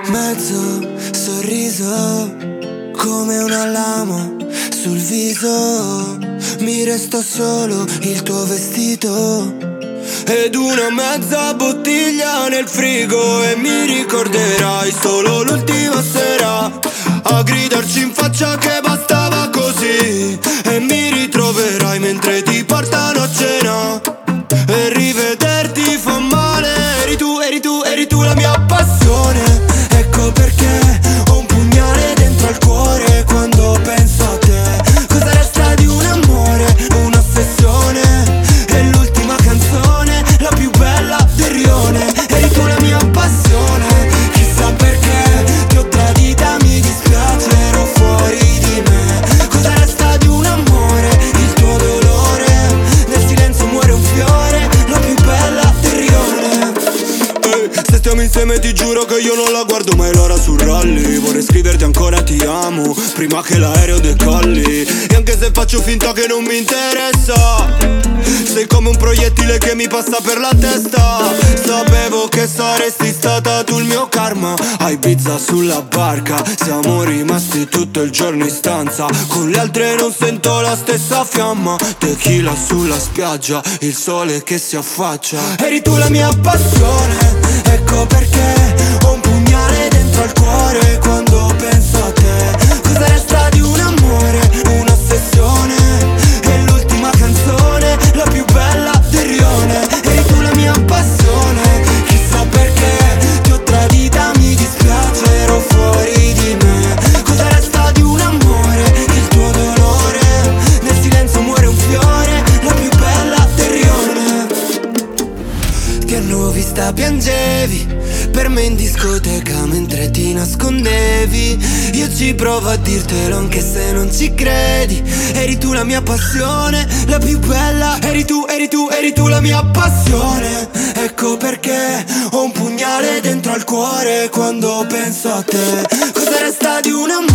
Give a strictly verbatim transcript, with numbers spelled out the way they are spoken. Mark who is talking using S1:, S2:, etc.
S1: Mezzo sorriso, come una lama sul viso. Mi resta solo il tuo vestito ed una mezza bottiglia nel frigo. E mi ricorderai solo l'ultima sera a gridarci in faccia che bastava così. E mi ritroverai mentre ti portano a cena e rivederti fa male. Eri tu, eri tu, eri tu la mia passione. Ecco perché ho un pugnale dentro al cuore quando penso a te. Cosa resta di un amore, un'ossessione? E l'ultima canzone, la più bella del rione. Eri tu la mia passione. Chissà perché ti ho tradita, mi dispiace, ero fuori di me. Cosa resta di un amore, il tuo dolore? Nel silenzio muore un fiore, la più bella del rione. Ehi, se stiamo insieme ti giuro che io non la guardo mai l'ora sul rally. Vorrei scriverti ancora ti amo prima che l'aereo decolli. E anche se faccio finta che non mi interessa, sei come un proiettile che mi passa per la testa. Sapevo che saresti stata tu il mio karma. A Ibiza sulla barca siamo rimasti tutto il giorno in stanza. Con le altre non sento la stessa fiamma. Tequila sulla spiaggia, il sole che si affaccia. Eri tu la mia passione. Ecco perché ho un pugnale dentro al cuore quando penso a te. Cosa resta di un amore, un'ossessione? E l'ultima canzone, la più bella del rione. Eri tu la mia passione. Chissà perché ti ho tradita, mi dispiace, ero fuori di me. Cosa resta di un amore, il tuo dolore? Nel silenzio muore un fiore, la più bella del rione. Ti hanno vista piangevi per me in discoteca mentre ti nascondevi. Io ci provo a dirtelo anche se non ci credi. Eri tu la mia passione, la più bella. Eri tu, eri tu, eri tu la mia passione. Ecco perché ho un pugnale dentro al cuore quando penso a te. Cosa resta di un amore?